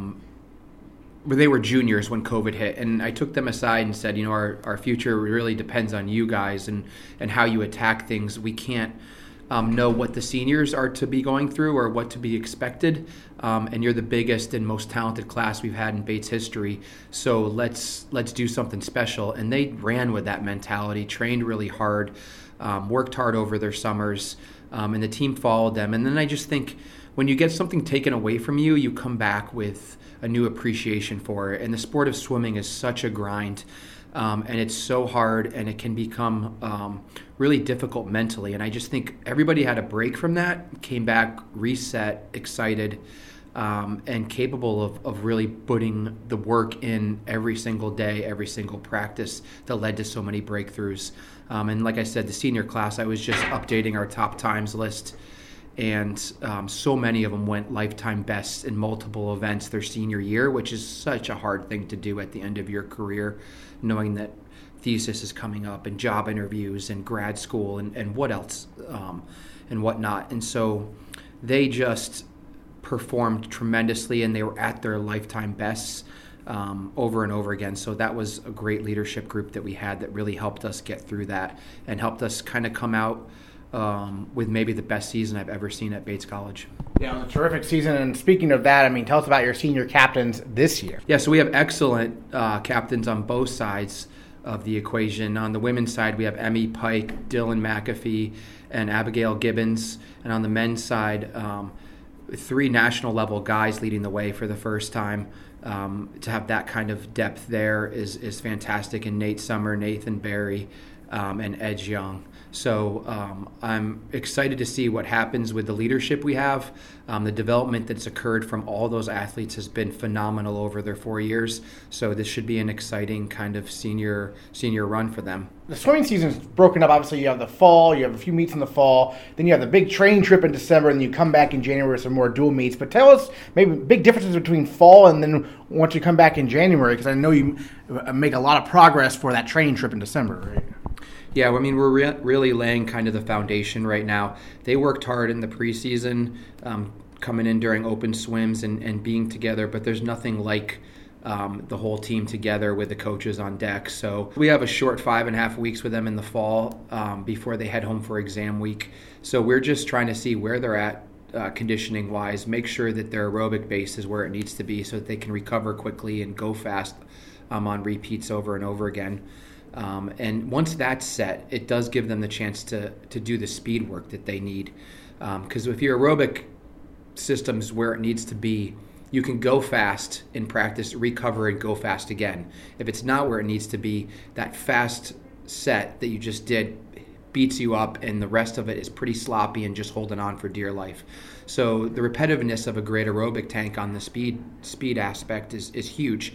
they were juniors when COVID hit, and I took them aside and said, our future really depends on you guys and how you attack things. We can't know what the seniors are to be going through or what to be expected. And you're the biggest and most talented class we've had in Bates history. So let's do something special. And they ran with that mentality, trained really hard, worked hard over their summers, and the team followed them. And then I just think when you get something taken away from you, you come back with a new appreciation for it. And the sport of swimming is such a grind. And it's so hard, and it can become really difficult mentally. And I just think everybody had a break from that, came back, reset, excited, and capable of really putting the work in every single day, every single practice that led to so many breakthroughs. And like I said, the senior class, I was just updating our top times list, and so many of them went lifetime bests in multiple events their senior year, which is such a hard thing to do at the end of your career, knowing that thesis is coming up and job interviews and grad school and what else and whatnot. And so they just performed tremendously, and they were at their lifetime bests over and over again. So that was a great leadership group that we had that really helped us get through that and helped us kind of come out with maybe the best season I've ever seen at Bates College. Yeah, it was a terrific season. And speaking of that, tell us about your senior captains this year. Yeah, so we have excellent captains on both sides of the equation. On the women's side, we have Emmy Pike, Dylan McAfee, and Abigail Gibbons. And on the men's side, 3 national level guys leading the way for the first time. To have that kind of depth there is fantastic. And Nate Summer, Nathan Barry, and Ed Young. So I'm excited to see what happens with the leadership we have. The development that's occurred from all those athletes has been phenomenal over their 4 years. So this should be an exciting kind of senior run for them. The swimming season's broken up. Obviously, you have the fall, you have a few meets in the fall, then you have the big training trip in December, and then you come back in January with some more dual meets. But tell us maybe big differences between fall and then once you come back in January, because I know you make a lot of progress for that training trip in December, right? Yeah, we're really laying kind of the foundation right now. They worked hard in the preseason, coming in during open swims and being together, but there's nothing like the whole team together with the coaches on deck. So we have a short 5.5 weeks with them in the fall before they head home for exam week. So we're just trying to see where they're at conditioning-wise, make sure that their aerobic base is where it needs to be so that they can recover quickly and go fast on repeats over and over again. And once that's set, it does give them the chance to do the speed work that they need. Because if your aerobic system's where it needs to be, you can go fast in practice, recover, and go fast again. If it's not where it needs to be, that fast set that you just did beats you up, and the rest of it is pretty sloppy and just holding on for dear life. So the repetitiveness of a great aerobic tank on the speed aspect is huge.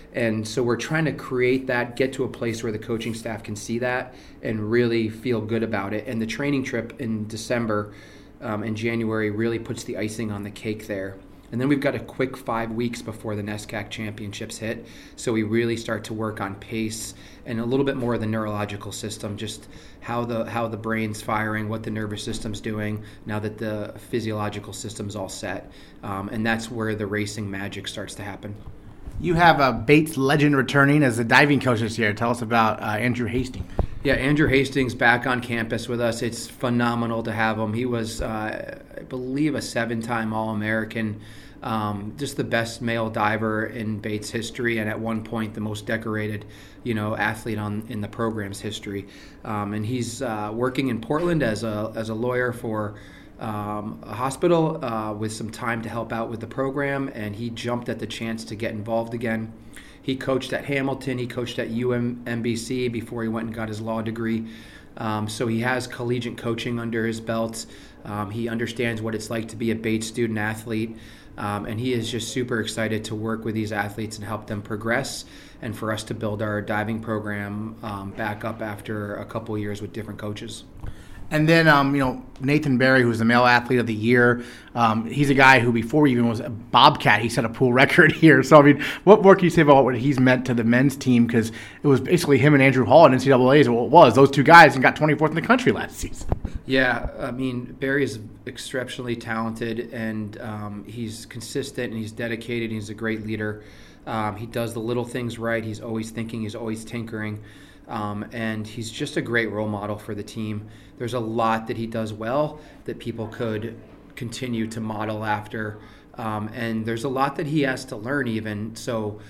And so we're trying to create that, get to a place where the coaching staff can see that and really feel good about it. And the training trip in December and January really puts the icing on the cake there. And then we've got a quick 5 weeks before the NESCAC championships hit. So we really start to work on pace and a little bit more of the neurological system, just how the brain's firing, what the nervous system's doing now that the physiological system's all set. And that's where the racing magic starts to happen. You have a Bates legend returning as the diving coach this year. Tell us about Andrew Hastings. Yeah, Andrew Hastings back on campus with us. It's phenomenal to have him. He was, I believe, a 7-time All-American, just the best male diver in Bates history, and at one point the most decorated, athlete in the program's history. And he's working in Portland as a lawyer for a hospital with some time to help out with the program, and he jumped at the chance to get involved again. He coached at Hamilton, he coached at UMBC before he went and got his law degree. So he has collegiate coaching under his belt. He understands what it's like to be a Bates student athlete, and he is just super excited to work with these athletes and help them progress, and for us to build our diving program back up after a couple of years with different coaches. And then, Nathan Barry, who's the male athlete of the year, he's a guy who before he even was a Bobcat, he set a pool record here. So, what more can you say about what he's meant to the men's team? Because it was basically him and Andrew Hall in NCAA is what it was. Those two guys and got 24th in the country last season. Yeah, Barry is exceptionally talented, and he's consistent, and he's dedicated, and he's a great leader. He does the little things right. He's always thinking. He's always tinkering. And he's just a great role model for the team. There's a lot that he does well that people could continue to model after. And there's a lot that he has to learn even. So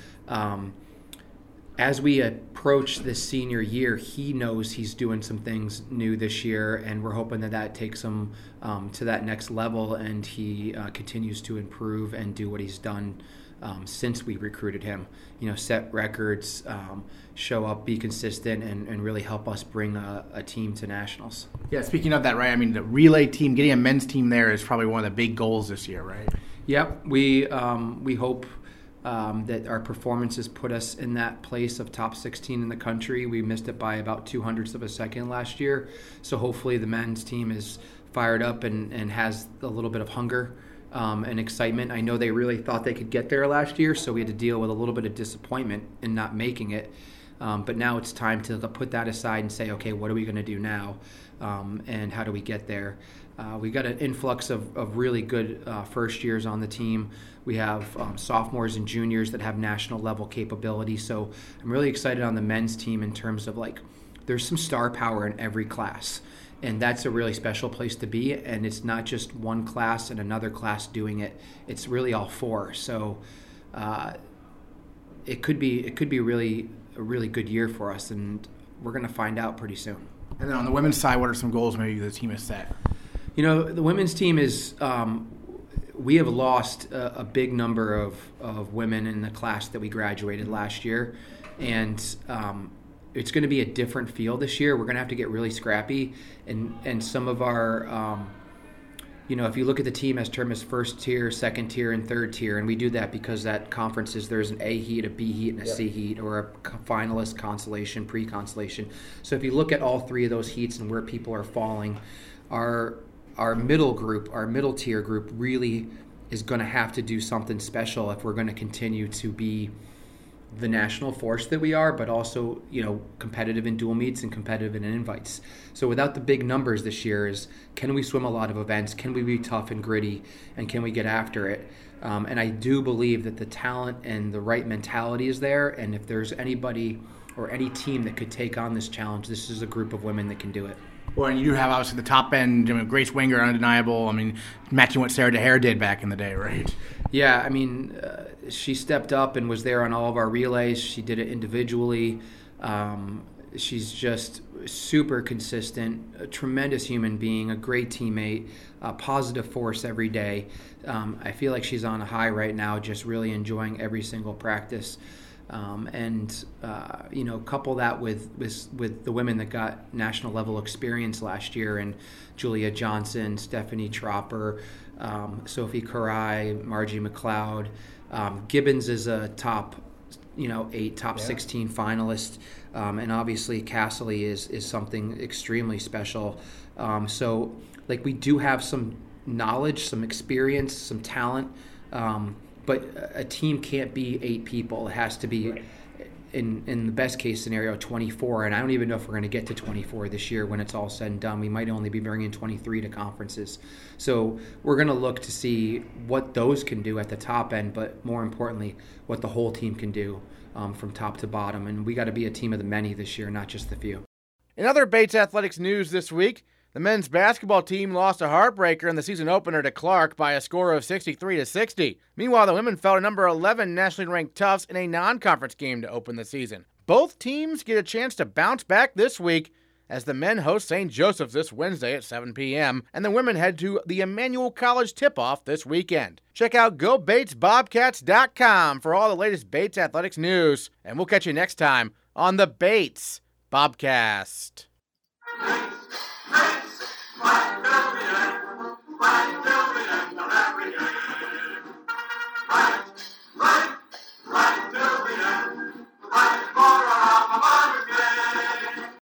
as we approach this senior year, he knows he's doing some things new this year, and we're hoping that takes him to that next level, and he continues to improve and do what he's done since we recruited him. Set records, show up, be consistent, and really help us bring a team to nationals. Yeah, speaking of that, right, the relay team, getting a men's team there is probably one of the big goals this year, right? Yep, we hope that our performances put us in that place of top 16 in the country. We missed it by about 0.02 of a second last year, so hopefully the men's team is fired up and has a little bit of hunger and excitement. I know they really thought they could get there last year, so we had to deal with a little bit of disappointment in not making it. But now it's time to put that aside and say, okay, what are we going to do now, and how do we get there? We got an influx of really good first years on the team. We have sophomores and juniors that have national level capability. So I'm really excited on the men's team in terms of there's some star power in every class. And that's a really special place to be. And it's not just one class and another class doing it. It's really all four. So it could be really a really good year for us, and we're going to find out pretty soon. And then on the women's side, what are some goals maybe the team has set? The women's team is we have lost a big number of women in the class that we graduated last year, and it's going to be a different field this year. We're going to have to get really scrappy, and some of our if you look at the team as termed as first tier, second tier, and third tier, and we do that because that conferences there's an A heat, a B heat, and a C heat, or a finalist, consolation, pre-consolation. So if you look at all three of those heats and where people are falling, our middle group, our middle tier group, really is going to have to do something special if we're going to continue to be the national force that we are, but also, competitive in dual meets and competitive in invites. So without the big numbers this year can we swim a lot of events? Can we be tough and gritty? And can we get after it? And I do believe that the talent and the right mentality is there. And if there's anybody or any team that could take on this challenge, this is a group of women that can do it. Well, and you do have obviously the top end, Grace Wenger, undeniable. Matching what Sarah DeHare did back in the day, right? Yeah, she stepped up and was there on all of our relays. She did it individually. She's just super consistent, a tremendous human being, a great teammate, a positive force every day. I feel like she's on a high right now, just really enjoying every single practice. Couple that with the women that got national level experience last year, and Julia Johnson, Stephanie Tropper, Sophie Karai, Margie McLeod. Gibbons is a top 8 top 16 finalists, and obviously Casserly is something extremely special. So like we do have some knowledge, some experience, some talent, but a team can't be 8 people. It has to be, in the best case scenario, 24. And I don't even know if we're going to get to 24 this year when it's all said and done. We might only be bringing 23 to conferences. So we're going to look to see what those can do at the top end, but more importantly, what the whole team can do from top to bottom. And we got to be a team of the many this year, not just the few. In other Bates Athletics news this week, the men's basketball team lost a heartbreaker in the season opener to Clark by a score of 63-60. Meanwhile, the women fell to number 11 nationally ranked Tufts in a non-conference game to open the season. Both teams get a chance to bounce back this week as the men host St. Joseph's this Wednesday at 7 p.m. and the women head to the Emmanuel College tip-off this weekend. Check out GoBatesBobcats.com for all the latest Bates Athletics news, and we'll catch you next time on the Bates Bobcast.